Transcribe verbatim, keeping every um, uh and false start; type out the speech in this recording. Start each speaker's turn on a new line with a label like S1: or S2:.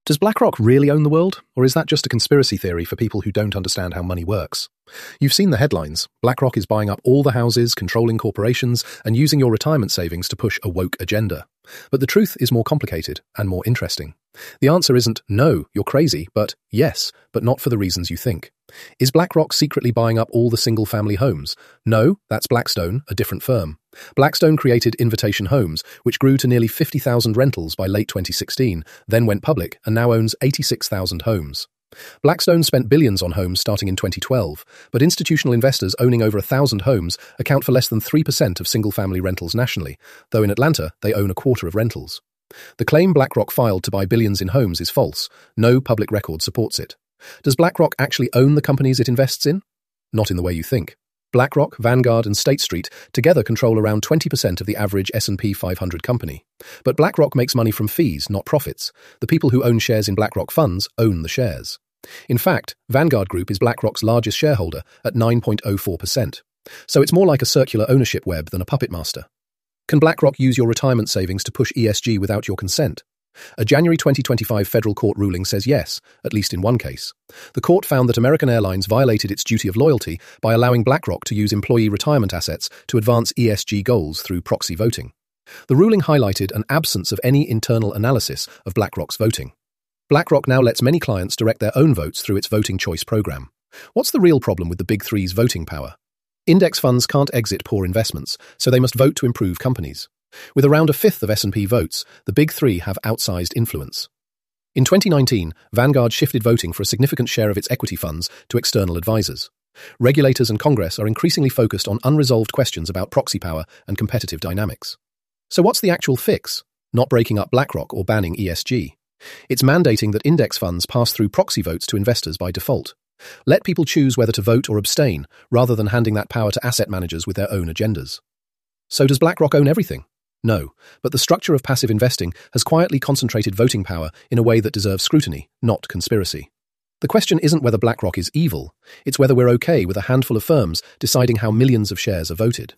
S1: Does BlackRock really own the world, or is that just a conspiracy theory for people who don't understand how money works? You've seen the headlines. BlackRock is buying up all the houses, controlling corporations, and using your retirement savings to push a woke agenda. But the truth is more complicated and more interesting. The answer isn't, no, you're crazy, but yes, but not for the reasons you think. Is BlackRock secretly buying up all the single-family homes? No, that's Blackstone, a different firm. Blackstone created Invitation Homes, which grew to nearly fifty thousand rentals by late twenty sixteen, then went public and now owns eighty-six thousand homes. Blackstone spent billions on homes starting in twenty twelve, but institutional investors owning over a thousand homes account for less than three percent of single-family rentals nationally, though in Atlanta they own a quarter of rentals. The claim BlackRock filed to buy billions in homes is false. No public record supports it. Does BlackRock actually own the companies it invests in? Not in the way you think. BlackRock, Vanguard, and State Street together control around twenty percent of the average S and P five hundred company. But BlackRock makes money from fees, not profits. The people who own shares in BlackRock funds own the shares. In fact, Vanguard Group is BlackRock's largest shareholder at nine point zero four percent. So it's more like a circular ownership web than a puppet master. Can BlackRock use your retirement savings to push E S G without your consent? A January twenty twenty-five federal court ruling says yes, at least in one case. The court found that American Airlines violated its duty of loyalty by allowing BlackRock to use employee retirement assets to advance E S G goals through proxy voting. The ruling highlighted an absence of any internal analysis of BlackRock's voting. BlackRock now lets many clients direct their own votes through its voting choice program. What's the real problem with the Big Three's voting power? Index funds can't exit poor investments, so they must vote to improve companies. With around a fifth of S and P votes, the Big Three have outsized influence. In twenty nineteen, Vanguard shifted voting for a significant share of its equity funds to external advisors. Regulators and Congress are increasingly focused on unresolved questions about proxy power and competitive dynamics. So what's the actual fix? Not breaking up BlackRock or banning E S G. It's mandating that index funds pass through proxy votes to investors by default. Let people choose whether to vote or abstain, rather than handing that power to asset managers with their own agendas. So does BlackRock own everything? No, but the structure of passive investing has quietly concentrated voting power in a way that deserves scrutiny, not conspiracy. The question isn't whether BlackRock is evil, it's whether we're okay with a handful of firms deciding how millions of shares are voted.